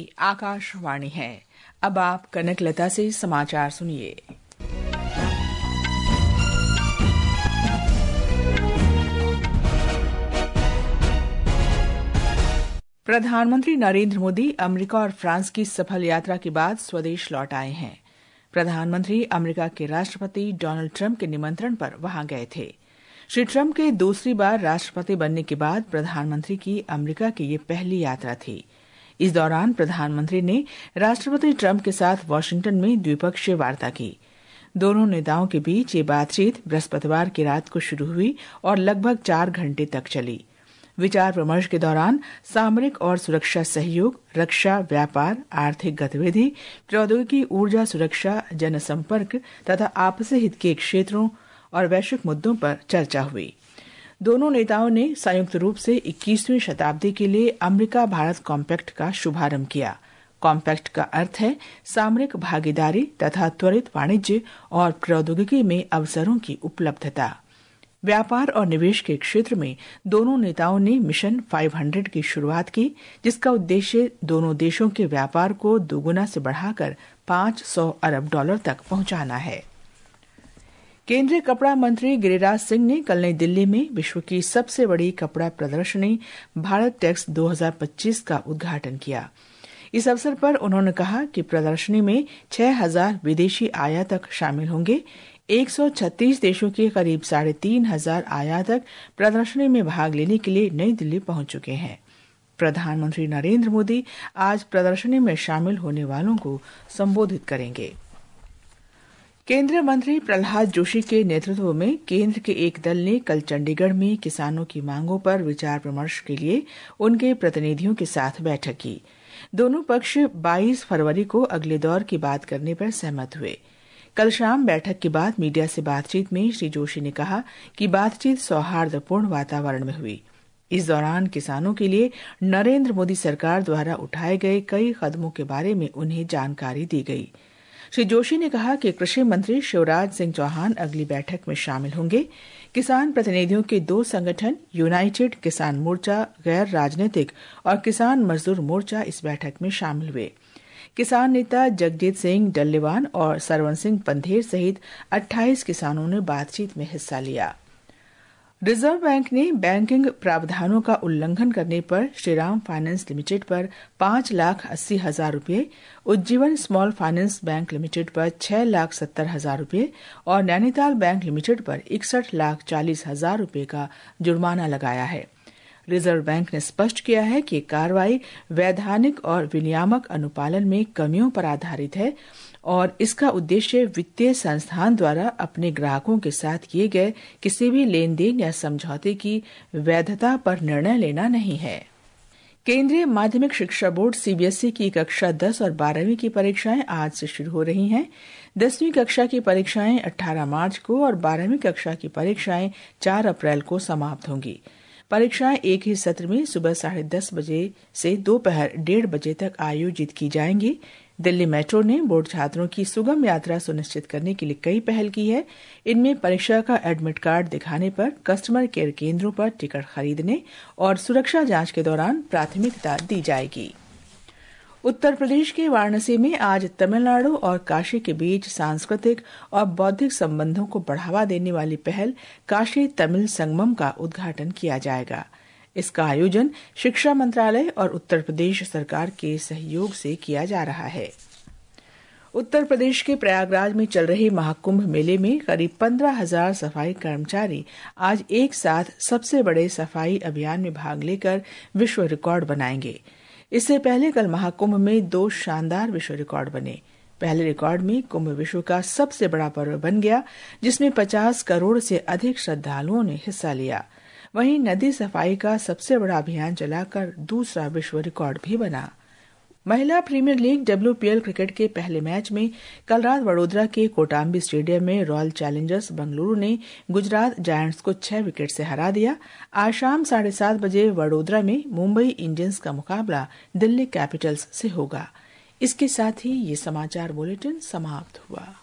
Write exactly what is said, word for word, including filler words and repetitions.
आकाशवाणी है। अब आप कनकलता से समाचार सुनिए। प्रधानमंत्री नरेंद्र मोदी अमेरिका और फ्रांस की सफल यात्रा के बाद स्वदेश लौट आए हैं। प्रधानमंत्री अमेरिका के राष्ट्रपति डोनाल्ड ट्रंप के निमंत्रण पर वहां गए थे। श्री ट्रंप के दूसरी बार राष्ट्रपति बनने के बाद प्रधानमंत्री की अमेरिका की ये पहली यात्रा थी। इस दौरान प्रधानमंत्री ने राष्ट्रपति ट्रंप के साथ वाशिंगटन में द्विपक्षीय वार्ता की। दोनों नेताओं के बीच ये बातचीत बृहस्पतिवार की रात को शुरू हुई और लगभग चार घंटे तक चली। विचार विमर्श के दौरान सामरिक और सुरक्षा सहयोग, रक्षा, व्यापार, आर्थिक गतिविधि, प्रौद्योगिकी, ऊर्जा सुरक्षा, जनसंपर्क तथा आपसी हित के क्षेत्रों और वैश्विक मुद्दों पर चर्चा हुई। दोनों नेताओं ने संयुक्त रूप से इक्कीसवीं शताब्दी के लिए अमेरिका भारत कॉम्पैक्ट का शुभारंभ किया। कॉम्पैक्ट का अर्थ है सामरिक भागीदारी तथा त्वरित वाणिज्य और प्रौद्योगिकी में अवसरों की उपलब्धता। व्यापार और निवेश के क्षेत्र में दोनों नेताओं ने मिशन पाँच सौ की शुरुआत की, जिसका उद्देश्य दोनों देशों के व्यापार को दोगुना से बढ़ाकर पाँच सौ अरब डॉलर तक पहुंचाना है। केंद्रीय कपड़ा मंत्री गिरिराज सिंह ने कल नई दिल्ली में विश्व की सबसे बड़ी कपड़ा प्रदर्शनी भारत टेक्स दो हज़ार पच्चीस का उद्घाटन किया। इस अवसर पर उन्होंने कहा कि प्रदर्शनी में छह हज़ार विदेशी आयातक शामिल होंगे। एक सौ छत्तीस देशों के करीब साढ़े तीन हजार आयातक प्रदर्शनी में भाग लेने के लिए नई दिल्ली पहुंच चुके हैं। प्रधानमंत्री नरेंद्र मोदी आज प्रदर्शनी में शामिल होने वालों को संबोधित करेंगे। केंद्रीय मंत्री प्रहलाद जोशी के नेतृत्व में केंद्र के एक दल ने कल चंडीगढ़ में किसानों की मांगों पर विचार विमर्श के लिए उनके प्रतिनिधियों के साथ बैठक की। दोनों पक्ष बाईस फरवरी को अगले दौर की बात करने पर सहमत हुए। कल शाम बैठक के बाद मीडिया से बातचीत में श्री जोशी ने कहा कि बातचीत सौहार्दपूर्ण वातावरण में हुई। इस दौरान किसानों के लिए नरेंद्र मोदी सरकार द्वारा उठाए गए कई कदमों के बारे में उन्हें जानकारी दी गई। श्री जोशी ने कहा कि कृषि मंत्री शिवराज सिंह चौहान अगली बैठक में शामिल होंगे। किसान प्रतिनिधियों के दो संगठन यूनाइटेड किसान मोर्चा, गैर राजनीतिक और किसान मजदूर मोर्चा इस बैठक में शामिल हुए। किसान नेता जगजीत सिंह डल्लेवान और सरवन सिंह पंधेर सहित अट्ठाईस किसानों ने बातचीत में हिस्सा लिया। रिजर्व बैंक ने बैंकिंग प्रावधानों का उल्लंघन करने पर श्रीराम फाइनेंस लिमिटेड पर पांच लाख अस्सी हजार रूपये, Ujjivan small finance bank limited पर छह लाख सत्तर हजार रूपये और नैनीताल बैंक लिमिटेड पर इकसठ लाख चालीस हजार रूपये का जुर्माना लगाया है। रिजर्व बैंक ने स्पष्ट किया है कि कार्रवाई वैधानिक और विनियामक अनुपालन में कमियों पर आधारित है और इसका उद्देश्य वित्तीय संस्थान द्वारा अपने ग्राहकों के साथ किए गए किसी भी लेन देन या समझौते की वैधता पर निर्णय लेना नहीं है। केंद्रीय माध्यमिक शिक्षा बोर्ड सीबीएसई की कक्षा दस और बारहवीं की परीक्षाएं आज से शुरू हो रही हैं। दसवीं कक्षा की परीक्षाएं अठारह मार्च को और बारहवीं कक्षा की परीक्षाएं चार अप्रैल को समाप्त होंगी। परीक्षाएं एक ही सत्र में सुबह साढ़े दस बजे से दोपहर डेढ़ बजे तक आयोजित की जाएंगी। दिल्ली मेट्रो ने बोर्ड छात्रों की सुगम यात्रा सुनिश्चित करने के लिए कई पहल की है। इनमें परीक्षा का एडमिट कार्ड दिखाने पर कस्टमर केयर केंद्रों पर टिकट खरीदने और सुरक्षा जांच के दौरान प्राथमिकता दी जाएगी। उत्तर प्रदेश के वाराणसी में आज तमिलनाडु और काशी के बीच सांस्कृतिक और बौद्धिक संबंधों को बढ़ावा देने वाली पहल काशी तमिल संगमम का उद्घाटन किया जाएगा। इसका आयोजन शिक्षा मंत्रालय और उत्तर प्रदेश सरकार के सहयोग से किया जा रहा है। उत्तर प्रदेश के प्रयागराज में चल रहे महाकुंभ मेले में करीब पंद्रह हजार सफाई कर्मचारी आज एक साथ सबसे बड़े सफाई अभियान में भाग लेकर विश्व रिकॉर्ड बनाएंगे। इससे पहले कल महाकुंभ में दो शानदार विश्व रिकॉर्ड बने। पहले रिकॉर्ड में कुंभ विश्व का सबसे बड़ा पर्व बन गया, जिसमें पचास करोड़ से अधिक श्रद्धालुओं ने हिस्सा लिया। वहीं नदी सफाई का सबसे बड़ा अभियान चलाकर दूसरा विश्व रिकॉर्ड भी बना। महिला प्रीमियर लीग डब्ल्यूपीएल क्रिकेट के पहले मैच में कल रात वडोदरा के कोटाम्बी स्टेडियम में रॉयल चैलेंजर्स बेंगलुरु ने गुजरात जायंट्स को छह विकेट से हरा दिया। आज शाम साढ़े सात बजे वडोदरा में मुंबई इंडियंस का मुकाबला दिल्ली कैपिटल्स से होगा। इसके साथ ही ये समाचार बुलेटिन समाप्त हुआ।